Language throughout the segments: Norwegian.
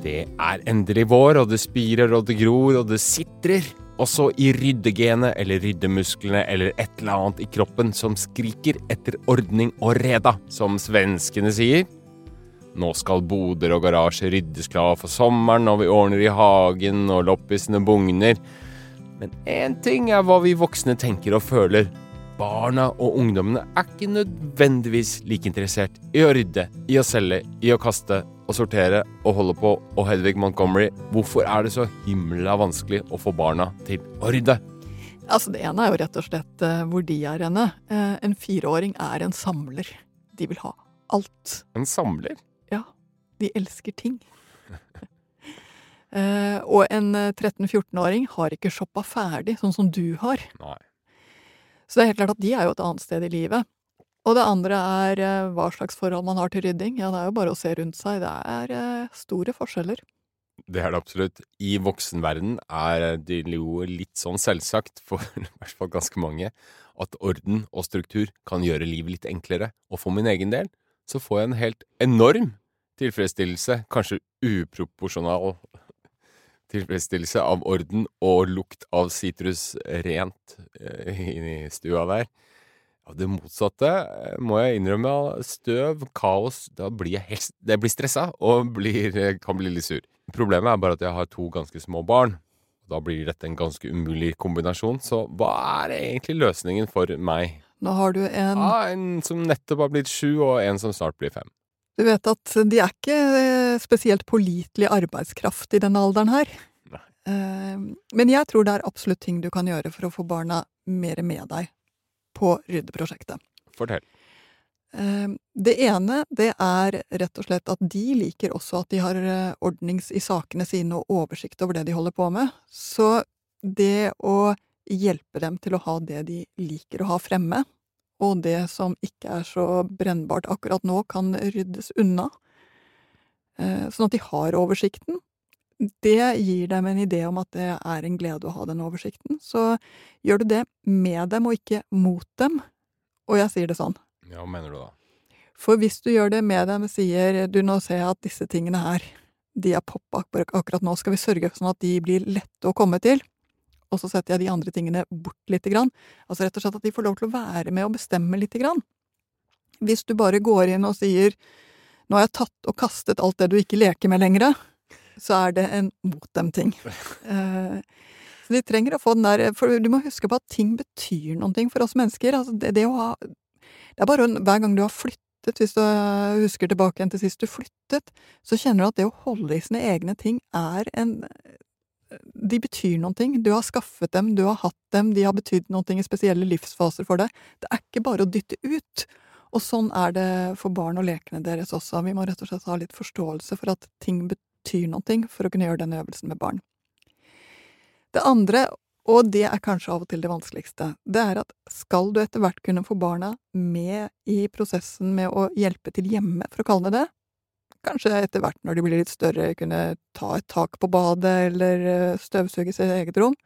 Det endelig vår, og det spirer, og det gror, og det sitrer. Også i ryddegenet, eller ryddemusklene, eller et eller annet i kroppen som skriker etter ordning og reda, som svenskene sier. Nå skal boder og garasje ryddes klar for sommeren, og vi ordner i hagen, og loppisene bugner. Men en ting hva vi voksne tenker og føler. Barna og ungdommene ikke nødvendigvis like interessert i å rydde, i å selge, i å kaste, og sortere og holde på. Og Hedvig Montgomery, hvorfor det så himla vanskelig å få barna til å rydde? Altså det ene jo rett og slett hvor de henne. En 4-åring en samler. De vil ha alt. En samler? Ja, de elsker ting. Og en 13-14-åring har ikke shoppa ferdig, sånn som du har. Nei. Så det helt klart at de jo et annet sted i livet. Og det andre hva slags forhold man har til rydding. Ja, det jo bare å se rundt seg. Det store forskjeller. Det det absolutt. I voksenverden det jo litt sånn selvsagt, for i hvert fall ganske mange, at orden og struktur kan gjøre livet litt enklere. Og for min egen del, så får jeg en helt enorm tilfredsstillelse, kanskje uproporsjonal tilfredsstillelse av orden og lukt av sitrus rent i stua der. Ja, det motsatte må jeg innrømme, støv, kaos, da blir jeg det blir stresset og kan bli litt sur. Problemet bare at jeg har 2 ganske små barn. Da blir dette en ganske umulig kombinasjon, så hva egentlig løsningen for meg? Nå har du en... Ja, en som nettopp har blitt 7 og en som snart blir 5. Du vet at de ikke spesielt pålitelig arbeidskraft i denne alderen her. Nei. Men jeg tror det absolutt ting du kan gjøre for å få barna mer med deg på ryddeprosjektet. Fortell. Det ene, det rett og slett at de liker også at de har ordnings i sakene sine og oversikt over det de holder på med. Så det å hjelpe dem til å ha det de liker å ha fremme, og det som ikke så brennbart akkurat nå, kan ryddes unna, sånn at de har oversikten. Det gir dem en idé om at det en glede å ha den oversikten. Så gjør du det med dem og ikke mot dem, og jeg sier det sånn. Ja, hva mener du da? For hvis du gjør det med dem og sier, du nå ser jeg at disse tingene her, de poppet akkurat nå, skal vi sørge for sånn at de blir lette å komme til, og så setter jeg de andre tingene bort litt grann. Altså rett og slett at de får lov til å være med og bestemme litt grann. Hvis du bare går inn og sier, nå har jeg tatt og kastet alt det du ikke leker med lenger, så det en mot dem ting. Så de trenger å få den der, for du må huske på at ting betyr noen ting for oss mennesker. Altså det å ha, det bare hver gang du har flyttet, hvis du husker tilbake igjen til sist du flyttet, så kjenner du at det å holde i sine egne ting de betyr noen ting. Du har skaffet dem, du har hatt dem, de har betydd noen ting i spesielle livsfaser for deg. Det ikke bare å dytte ut. Og sånn det for barn og lekene deres også. Vi må rett og slett ha litt forståelse for at ting betyr noen ting for å kunne gjøre den øvelsen med barn. Det andre, og det kanskje av og til det vanskeligste, det at skal du etter hvert kunne få barna med i prosessen med å hjelpe til hjemme, for å kalle det, kanskje etter hvert når de blir litt større, kunne ta et tak på badet eller støvsuge sitt eget rom,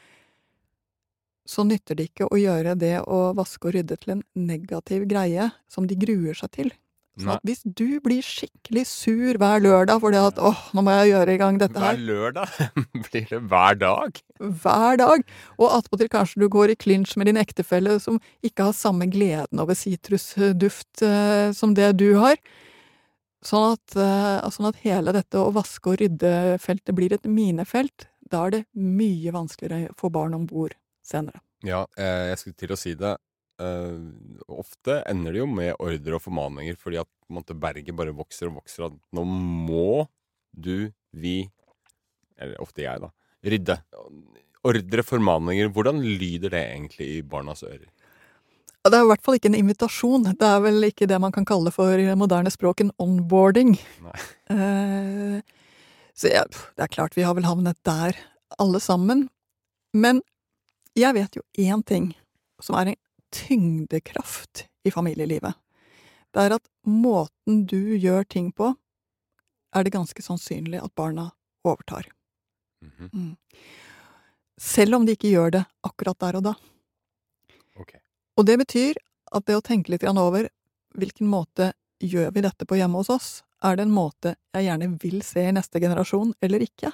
så nytter det ikke å gjøre det å vaske og rydde til en negativ greie som de gruer seg til. Så at hvis du blir skikkelig sur hver lørdag fordi at, nå må jeg gjøre i gang dette her. Hver lørdag? Blir det hver dag? Hver dag. Og attpåtil kanskje du går i klinsj med din ektefelle som ikke har samme gleden over sitrusduft som det du har. Sånn at hele dette å vaske og rydde feltet blir et minefelt, da det mye vanskeligere for barn ombord senere. Ja, jeg skulle til å si det. Ofte ender det jo med ordre og formaninger, fordi at berget bare vokser og vokser, at nå må vi, eller ofte jeg da, rydde. Ordre, formaninger, hvordan lyder det egentlig i barnas ører? Det i hvert fall ikke en invitasjon. Det vel ikke det man kan kalle for moderne språk en onboarding. Nei. Så det klart vi har vel havnet der alle sammen. Men jeg vet jo en ting som en tyngdekraft i familielivet. Det at måten du gjør ting på, det ganske sannsynlig at barna overtar. Mhm. Selv om de ikke gjør det akkurat der og da. Ok. Og det betyr at det å tenke litt grann over hvilken måte gjør vi dette på hjemme hos oss, det en måte jeg gjerne vil se i neste generasjon, eller ikke?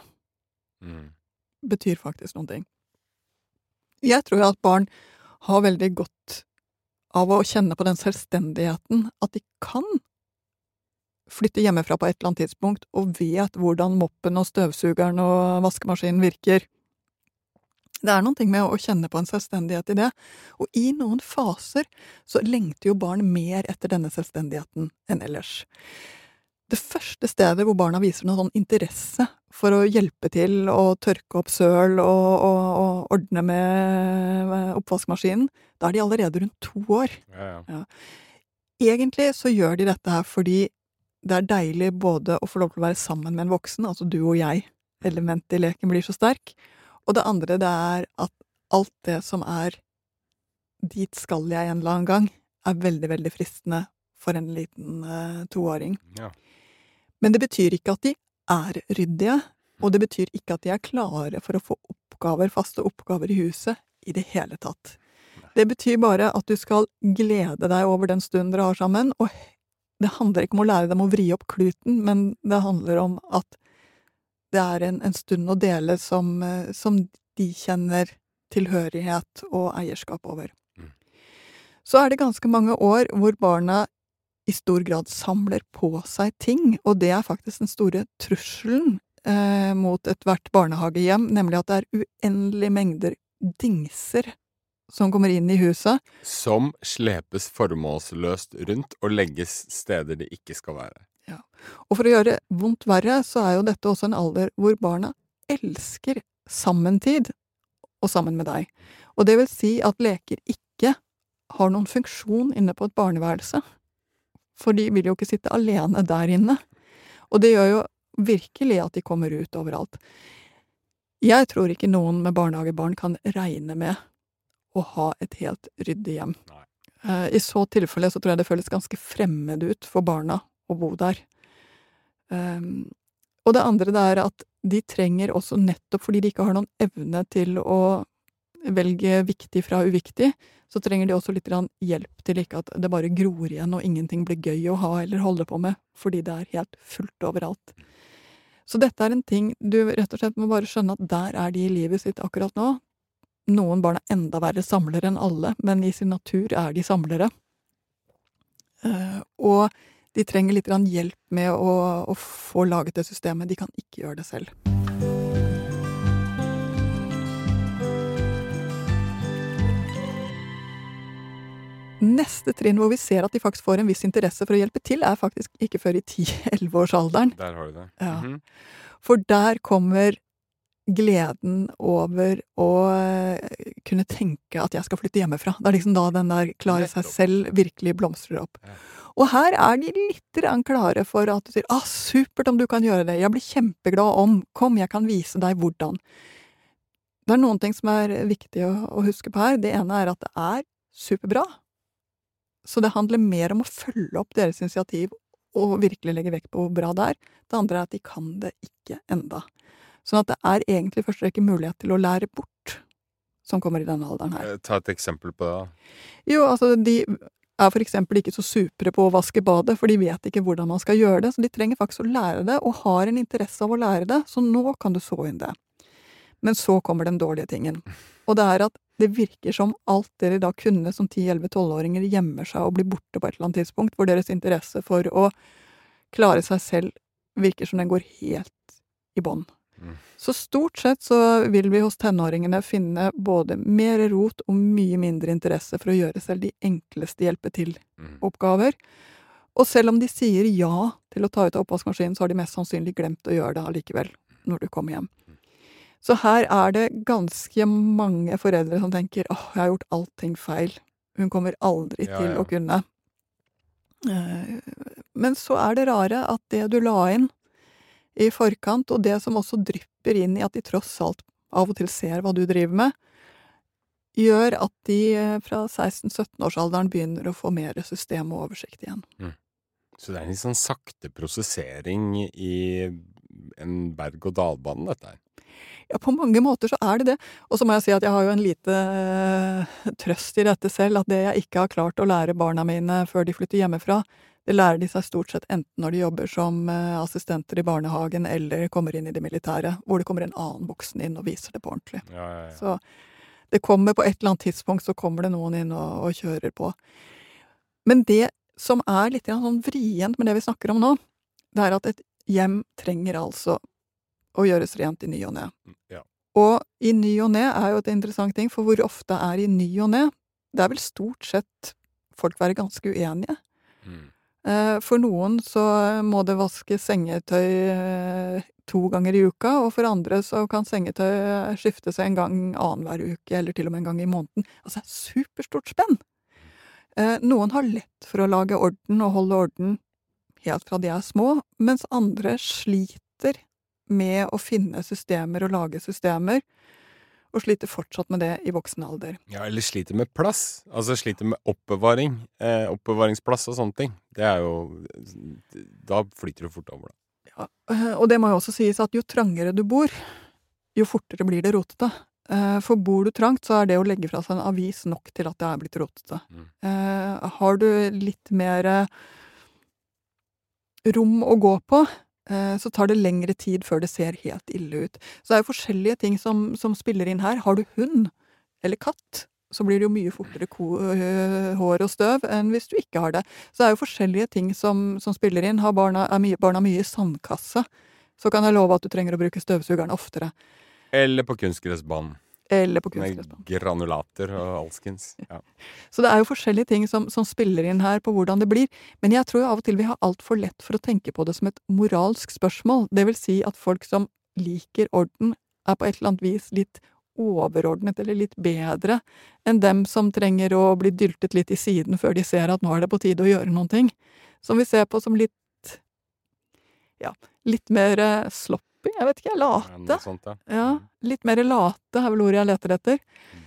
Betyr faktisk noen ting. Jeg tror jo at barn har veldig godt av å kjenne på den selvstendigheten, at de kan flytte hjemmefra på et eller annet tidspunkt, og vet hvordan moppen og støvsugeren og vaskemaskinen virker. Det er noen ting med å kjenne på en selvstendighet i det, og i noen faser så lengter jo barn mer etter denne selvstendigheten enn ellers. Det første stedet hvor barna viser noen sånn interesse for å hjelpe til å tørke opp søl og ordne med oppvaskmaskinen, da er de allerede rundt 2 år. Ja. Egentlig så gjør de dette her fordi det er deilig både å få lov til å være sammen med en voksen, altså du og jeg, elementet i leken blir så sterk, og det andre det er at alt det som er dit skal jeg en eller annen gang, er veldig, veldig fristende for en liten 2-åring. Ja. Men det betyr ikke at de er ryddige, og det betyr ikke at de er klare for å få oppgaver, faste oppgaver i huset, i det hele tatt. Det betyr bare at du skal glede deg over den stunden dere har sammen, og det handler ikke om å lære dem å vri opp kluten, men det handler om at det er en stund å dele som de kjenner tilhørighet og eierskap over. Så er det ganske mange år hvor barna i stor grad samler på seg ting, og det er faktisk den store trusselen mot et hvert barnehagehjem, nemlig at det er uendelige mengder dingser som kommer inn i huset. Som slepes formålsløst rundt og legges steder det ikke skal være. Ja. Og for å gjøre vondt verre, så er jo dette også en alder hvor barna elsker sammentid og sammen med deg. Og det vil si at leker ikke har noen funksjon inne på et barneværelse. For de vil jo ikke sitte alene der inne. Og det gjør jo virkelig at de kommer ut overalt. Jeg tror ikke noen med barnehagebarn kan regne med å ha et helt ryddig hjem. I så tilfelle så tror jeg det føles ganske fremmed ut for barna å bo der. Og det andre det er at de trenger også nettopp fordi de ikke har noen evne til å velge viktig fra uviktig, så trenger de også litt hjelp til ikke at det bare gror igjen og ingenting blir gøy å ha eller holde på med, fordi det er helt fullt overalt. Så dette er en ting du rett og slett må bare skjønne at der er de i livet sitt akkurat nå. Noen barn er enda verre samlere enn alle, men i sin natur er de samlere. Og de trenger litt hjelp med å få laget det systemet. De kan ikke gjøre det selv. Neste trinn hvor vi ser at de faktisk får en viss interesse for å hjelpe til, er faktisk ikke før i 10-11-årsalderen. Der har du det. Ja. For der kommer gleden over å kunne tenke at jeg skal flytte hjemmefra. Det er liksom da den der klare seg selv virkelig blomstrer opp. Ja. Og her er de litt klare for at du sier, supert om du kan gjøre det, jeg blir kjempeglad om, kom, jeg kan vise deg hvordan. Det er noen ting som er viktig å huske på her. Det ene er at det er superbra. Så det handler mer om å følge opp deres initiativ og virkelig legge vekt på hvor bra det er. Det andre er at de kan det ikke enda. Sånn at det er egentlig først og fremst mulighet til å lære bort, som kommer i denne alderen her. Ta et eksempel på det da. Jo, altså de er for eksempel ikke så supre på å vaske badet, for de vet ikke hvordan man skal gjøre det, så de trenger faktisk å lære det, og har en interesse av å lære det, så nå kan du så inn det. Men så kommer den dårlige tingen. Og det er at det virker som alt dere da kunne som 10-11-12-åringer gjemmer seg og blir borte på et eller annet tidspunkt, hvor deres interesse for å klare seg selv virker som den går helt i bånd. Så stort sett så vil vi hos tenåringene finne både mer rot og mye mindre interesse for å gjøre selv de enkleste hjelpe-til-oppgaver. Og selv om de sier ja til å ta ut av oppvaskmaskinen, så har de mest sannsynlig glemt å gjøre det allikevel når du kommer hjem. Så her er det ganske mange foreldre som tenker, jeg har gjort allting feil. Hun kommer aldri til å kunne. Men så er det rare at det du la inn i forkant, og det som også drypper inn i at de tross alt av og til ser hva du driver med, gjør at de fra 16-17-årsalderen begynner å få mer system og oversikt igjen. Så det er en litt sånn sakte prosessering i en berg-og-dal-bane, dette her. Ja, på mange måter så er det det. Og så må jeg si at jeg har jo en lite trøst i dette selv, at det jeg ikke har klart å lære barna mine før de flytter hjemmefra, Det lærer de seg stort sett enten når de jobber som assistenter i barnehagen, eller kommer inn i det militære, hvor det kommer en annen voksen inn og viser det på ordentlig. Ja, ja, ja. Så det kommer på et eller annet tidspunkt, så kommer det noen inn og kjører på. Men det som litt sånn vrient med det vi snakker om nå, det at et hjem trenger altså å gjøres rent i ny og ne. Ja. Og i ny og ne jo et interessant ting, for hvor ofte i ny og ne? Det vel stort sett folk være ganske uenige. For noen så må det vaske sengetøy 2 ganger i uka, og for andre så kan sengetøy skifte seg en gang annen hver uke, eller til og med en gang i måneden. Altså, det superstort spenn! Noen har lett for å lage orden og holde orden helt fra de små, mens andre sliter med å finne systemer og lage systemer, og sliter fortsatt med det i voksen alder. Ja, eller sliter med plass. Altså sliter med oppbevaring. Oppbevaringsplass og sånne ting. Det jo da flyter du fort over det. Ja, og det må jo også sies at jo trangere du bor, jo fortere blir det rotete. For bor du trangt, så det å legge fra seg en avis nok til at det blitt rotete. Har du litt mer rom å gå på, så tar det lengre tid før det ser helt ille ut. Så det jo forskjellige ting som spiller inn her. Har du hund eller katt, så blir det jo mye fortere hår og støv enn hvis du ikke har det. Så det jo forskjellige ting som spiller inn. Har barna mye i sandkasse, så kan jeg love at du trenger å bruke støvsugeren oftere. Eller på kunstgressbanen. Eller på kunstgressbanen. Med granulater og alskens. Ja. Så det jo forskjellige ting som spiller inn her på hvordan det blir. Men jeg tror jo av og til vi har alt for lett for å tenke på det som et moralsk spørsmål. Det vil si at folk som liker orden, på et eller annet vis litt overordnet eller litt bedre enn dem som trenger å bli dyltet litt i siden før de ser at nå det på tide å gjøre noen ting. Som vi ser på som litt mer sloppy. Jeg vet ikke, late. Noe sånt, ja. Ja, litt mer late vel ordet jeg leter etter.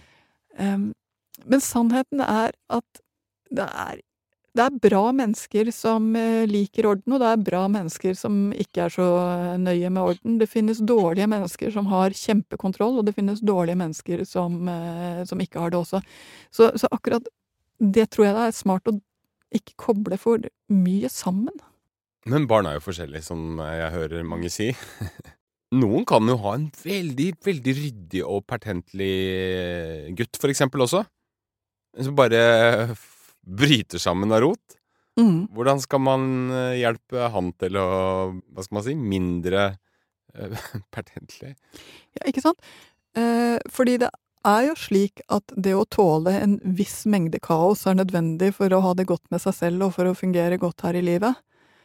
Men sannheten at det bra mennesker som liker orden, og det bra mennesker som ikke så nøye med orden. Det finnes dårlige mennesker som har kjempekontroll, og det finnes dårlige mennesker som ikke har det også. Så akkurat det tror jeg det smart å ikke koble for mye sammen. Men barn jo forskjellige, som jeg hører mange si. Noen kan jo ha en veldig, veldig ryddig og pertentlig gutt, for eksempel også. Som bare bryter sammen av rot. Hvordan skal man hjelpe han til å, hva skal man si, mindre pertentlig? Ja, ikke sant? Fordi det jo slik at det å tåle en viss mengde kaos nødvendig for å ha det godt med seg selv og for å fungere godt her i livet.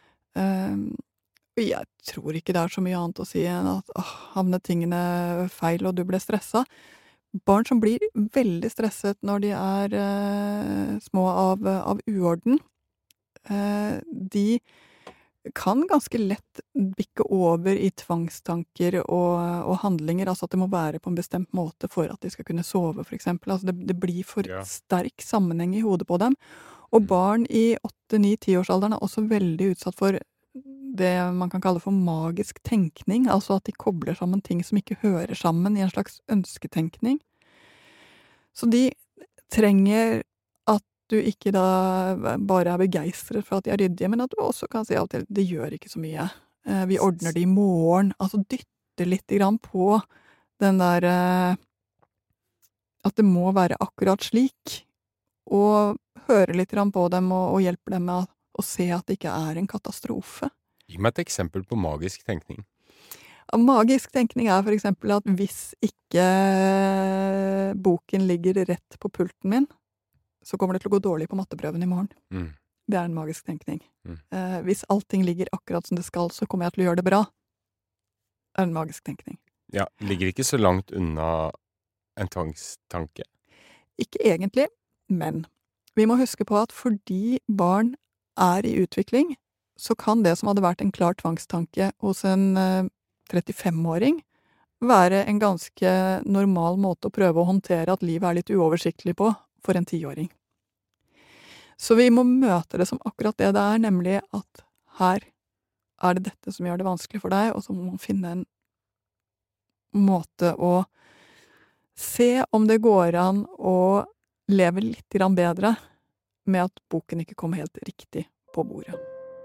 Jeg tror ikke det så mye annet å si enn at havner tingene feil og du ble stresset. Barn som blir veldig stresset når de små av uorden, de kan ganske lett bikke over i tvangstanker og handlinger, altså at det må være på en bestemt måte for at de skal kunne sove, for eksempel. Altså det blir for sterk sammenheng i hodet på dem. Og barn i 8-9-10-årsalderen også veldig utsatt for det man kan kalle for magisk tenkning, altså at de kobler sammen ting som ikke hører sammen i en slags ønsketenkning. Så de trenger at du ikke da bare begeistret for at de ryddige, men at du også kan si av og til, det gjør ikke så mye. Vi ordner det i morgen, altså dytte litt grann på den der at det må være akkurat slik, og høre litt grann på dem og hjelpe dem med å se at det ikke en katastrofe. Gi meg et eksempel på magisk tenkning. Magisk tenkning for eksempel at hvis ikke boken ligger rett på pulten min, så kommer det til å gå dårlig på matteprøven i morgen. Det en magisk tenkning. Hvis allting ligger akkurat som det skal, så kommer jeg til å gjøre det bra. Det en magisk tenkning. Ja, ligger ikke så langt unna en tvangstanke. Ikke egentlig, men vi må huske på at fordi barn i utvikling, så kan det som hadde vært en klar tvangstanke hos en 35-åring være en ganske normal måte å prøve å håndtere at livet litt uoversiktlig på for en 10-åring. Så vi må møte det som akkurat det nemlig at her det dette som gjør det vanskelig for deg, og så må man finne en måte å se om det går an å leve litt grann bedre med at boken ikke kommer helt riktig på bordet.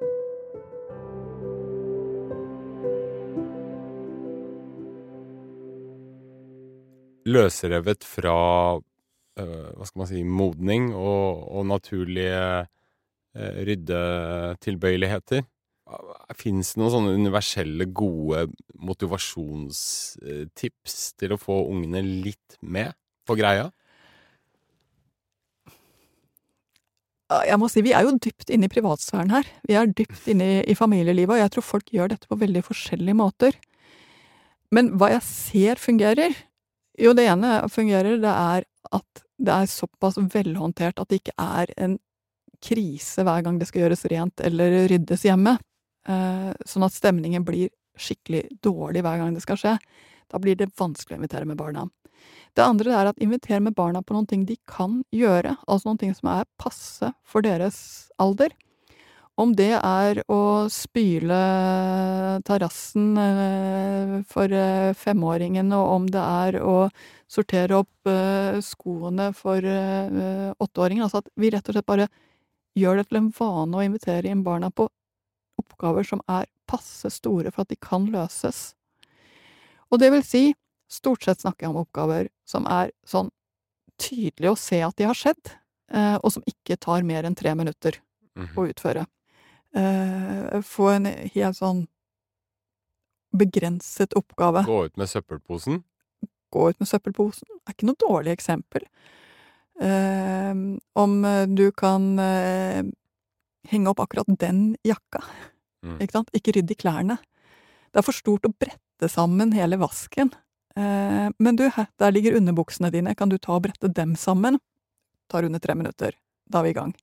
Løsrevet fra, hva skal man si, modning og naturlige ryddetilbøyeligheter. Finnes det noen sånne universelle gode motivasjonstips til å få ungene litt med på greia? Jeg må si, vi jo dypt inne i privatsfæren her. Vi dypt inne i familielivet, og jeg tror folk gjør dette på veldig forskjellige måter. Men hva jeg ser fungerer, jo det ene fungerer, det at det såpass velhåndtert at det ikke en krise hver gang det skal gjøres rent eller ryddes hjemme. Sånn at stemningen blir skikkelig dårlig hver gang det skal skje. Da blir det vanskelig å invitere med barna. Det andre at invitere med barna på noen ting de kan gjøre, altså noen ting som passe for deres alder. Om det å spyle terrassen for 5-åringen, og om det å sortere opp skoene for 8-åringen. Altså at vi rett og slett bare gjør det til en vane å invitere inn barna på oppgaver som passe store for at de kan løses. Og det vil si, stort sett snakker jeg om oppgaver som sånn tydelig å se at de har skjedd, og som ikke tar mer enn 3 minutter å utføre. Få en helt sånn begrenset oppgave. Gå ut med søppelposen? Gå ut med søppelposen ikke noe dårlig eksempel. Om du kan henge opp akkurat den jakka, ikke sant? Ikke rydde i klærne. Det for stort å brette sammen hele vasken. Men du, der ligger underbuksene dine, kan du ta og brette dem sammen? Tar under 3 minutter, da vi i gang.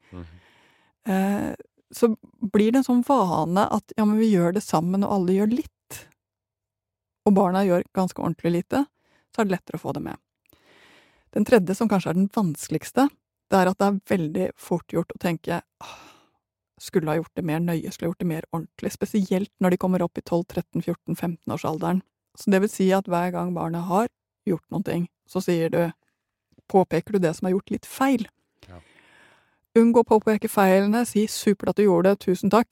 Så blir det en sånn vane at ja, men vi gjør det sammen, og alle gjør litt. Og barna gjør ganske ordentlig lite, så det lettere å få det med. Den tredje, som kanskje den vanskeligste, det at det veldig fort gjort å tenke skulle ha gjort det mer nøye, skulle ha gjort det mer ordentlig, spesielt når de kommer opp i 12, 13, 14, 15 årsalderen. Så det vil si at hver gang barna har gjort noen ting, så påpeker du det som gjort litt feil. Ja. Unngå å påpeke feilene, si supert at du gjorde det, tusen takk.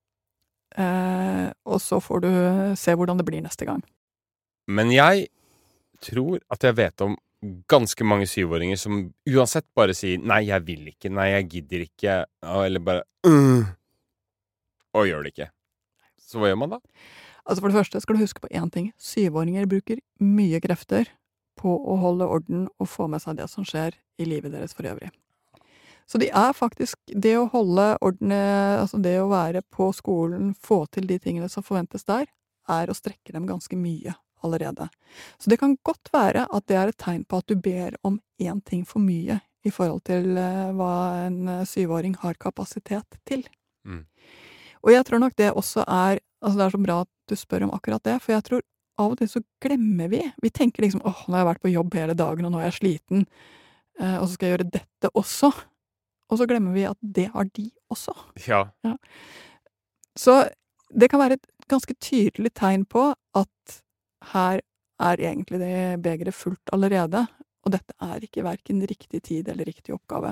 Og så får du se hvordan det blir neste gang. Men jeg tror at jeg vet om ganske mange 7-åringer som uansett bare sier nei, jeg vil ikke, nei, jeg gidder ikke, eller bare og gjør det ikke. Så hva gjør man da? Altså for det første skal du huske på en ting. 7-åringer bruker mye krefter på å holde orden og få med seg det som skjer i livet deres for øvrig. Så de faktisk, det å holde orden, altså det å være på skolen, få til de tingene som forventes der, å strekke dem ganske mye allerede. Så det kan godt være at det et tegn på at du ber om en ting for mye i forhold til hva en 7-åring har kapasitet til. Og jeg tror nok det også altså det så bra at du spør om akkurat det, for jeg tror av og til så glemmer vi tenker liksom, nå har jeg vært på jobb hele dagen, og nå jeg sliten, og så skal jeg gjøre dette også. Og så glemmer vi at det har de også. Ja. Så det kan være et ganske tydelig tegn på at her egentlig det begeret fullt allerede, og dette ikke hverken riktig tid eller riktig oppgave.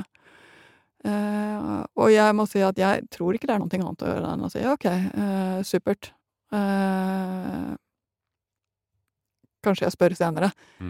Og jeg må si at jeg tror ikke det noe annet å gjøre enn å si ok, supert. Kanskje jeg spør senere.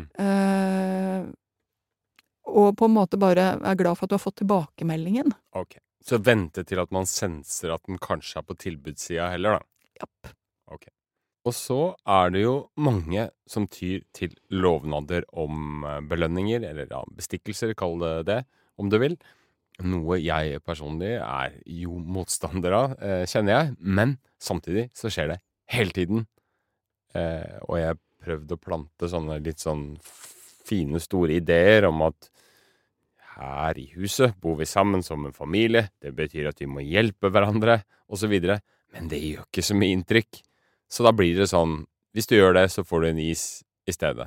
Og på en måte bare glad for at du har fått tilbakemeldingen. Ok, så vente til at man senser at den kanskje på tilbudssida heller da? Japp. Ok. Og så det jo mange som tyr til lovnader om belønninger, eller ja, bestikkelser, kall det, om du vil. Noe jeg personlig jo motstander av, kjenner jeg, men samtidig så skjer det hele tiden. Og jeg prøvde å plante sånne litt sånn fine, store ideer om at her i huset bor vi sammen som en familie, det betyr at vi må hjelpe hverandre, og så videre. Men det gjør ikke så mye inntrykk. Så da blir det sånn, hvis du gjør det, så får du en is i stedet.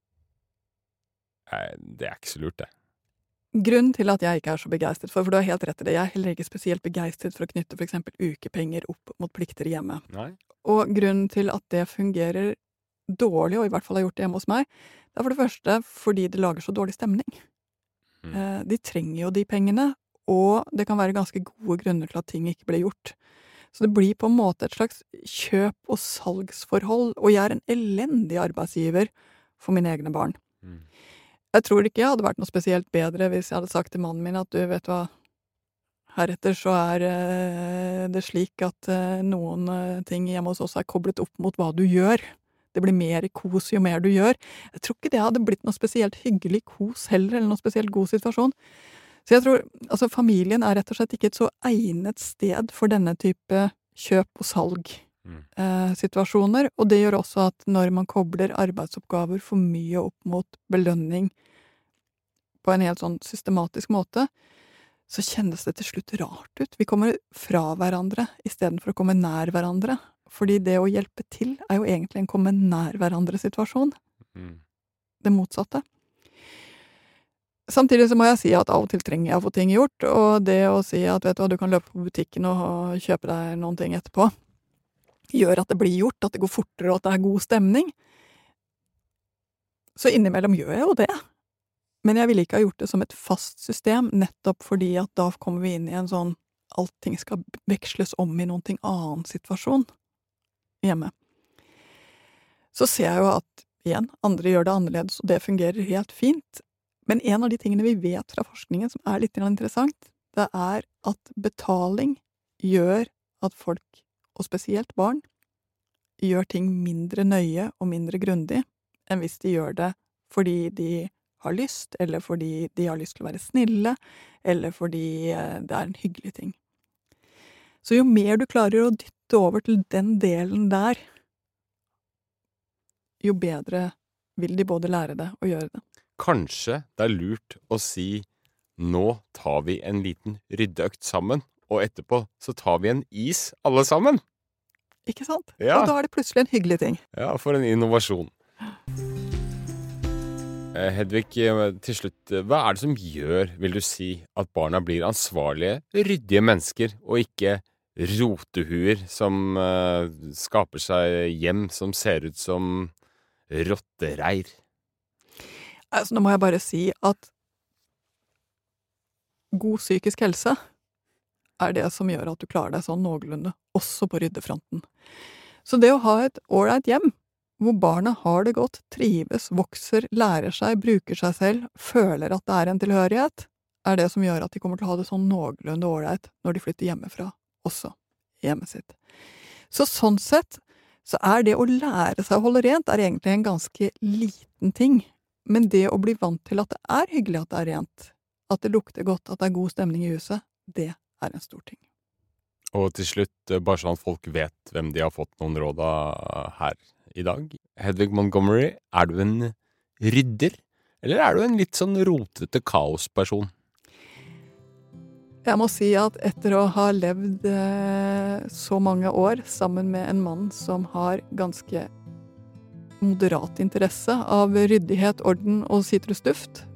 Det ikke så lurt, det. Grunnen til at jeg ikke så begeistret for du har helt rett i det, jeg heller ikke spesielt begeistret for å knytte for eksempel ukepenger opp mot plikter hjemme. Nei. Og grunnen til at det fungerer dårlig, og i hvert fall har gjort det hjemme hos meg, det for det første fordi det lager så dårlig stemning. De trenger jo de pengene, og det kan være ganske gode grunner til at ting ikke blir gjort. Så det blir på en måte et slags kjøp- og salgsforhold, og jeg en elendig arbeidsgiver for mine egne barn. Jeg tror ikke jeg hadde vært noe spesielt bedre hvis jeg hadde sagt til mannen min at du, vet du hva, heretter så det slik at noen ting hjemme hos oss koblet opp mot hva du gjør. Det blir mer kos jo mer du gjør. Jeg tror ikke det hadde blitt noe spesielt hyggelig kos heller, eller noe spesielt god situasjon. Så jeg tror, altså familien rett og slett ikke et så egnet sted for denne type kjøp- og salg-situasjoner, og det gjør også at når man kobler arbeidsoppgaver for mye opp mot belønning på en helt sånn systematisk måte, så kjennes det til slutt rart ut. Vi kommer fra hverandre i stedet for å komme nær hverandre, fordi det å hjelpe til jo egentlig en komme nær hverandre-situasjon. Det motsatte. Samtidig så må jeg si at av og til trenger jeg å få ting gjort, og det å si at vet du hva, du kan løpe på butikken og kjøpe deg noen ting etterpå, gjør at det blir gjort, at det går fortere og at det god stemning. Så innimellom gjør jeg jo det. Men jeg ville ikke ha gjort det som et fast system, nettopp fordi at da kommer vi inn i en sånn allting skal veksles om i noen ting annen situasjon hjemme. Så ser jeg jo at, igjen, andre gjør det annerledes, og det fungerer helt fint. Men en av de tingene vi vet fra forskningen som litt interessant, det at betaling gjør at folk, og spesielt barn, gjør ting mindre nøye og mindre grundig enn hvis de gjør det fordi de har lyst, eller fordi de har lyst til å være snille, eller fordi det en hyggelig ting. Så jo mer du klarer å dytte over til den delen der, jo bedre vil de både lære det og gjøre det. Kanskje det lurt å si, nå tar vi en liten ryddeøkt sammen, og etterpå så tar vi en is alle sammen. Ikke sant? Ja. Og da det plutselig en hyggelig ting. Ja, for en innovasjon. Hedvig, til slutt, hva det som gjør, vil du si, at barna blir ansvarlige, ryddige mennesker, og ikke rotehuer som skaper seg hjem som ser ut som rottereir? Altså, nå må jeg bare si at god psykisk helse det som gjør at du klarer deg sånn noenlunde, også på ryddefronten. Så det å ha et ålreit hjem, hvor barna har det godt, trives, vokser, lærer seg, bruker seg selv, føler at det en tilhørighet, det som gjør at de kommer til å ha det sånn noenlunde ålreit når de flytter hjemmefra, også i hjemmet sitt. Så sånn sett, så det å lære seg å holde rent egentlig en ganske liten ting, men det å bli vant til at det hyggelig at det rent, at det lukter godt, at det god stemning i huset, det en stor ting. Og til slutt, bare sånn at folk vet hvem de har fått noen råd av her i dag. Hedvig Montgomery, du en rydder, eller du en litt sånn rotete kaosperson? Jeg må si at etter å ha levd så mange år sammen med en mann som har ganske moderat interesse av ryddighet, orden og sitrusduft,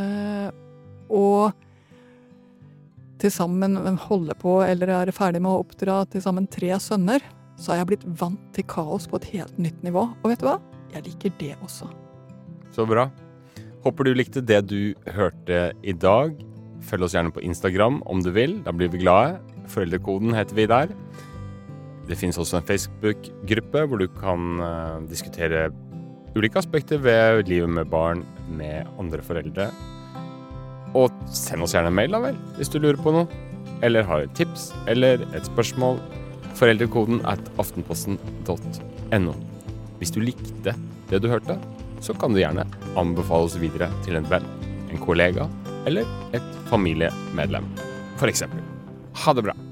og til sammen holde på eller ferdig med å oppdra til sammen 3 sønner, så har jeg blitt vant til kaos på et helt nytt nivå. Og vet du hva? Jeg liker det også. Så bra. Håper du likte det du hørte i dag. Følg oss gjerne på Instagram om du vil. Da blir vi glade. Foreldrekoden heter vi der. Det finnes også en Facebook-gruppe hvor du kan diskutere ulike aspekter ved livet med barn med andre foreldre. Og send oss gjerne en mail da vel, hvis du lurer på noe. Eller har et tips, eller et spørsmål. Foreldrekoden @aftenposten.no. Hvis du likte det du hørte, så kan du gjerne anbefale oss videre til en venn, en kollega eller et familiemedlem, for eksempel. Ha det bra!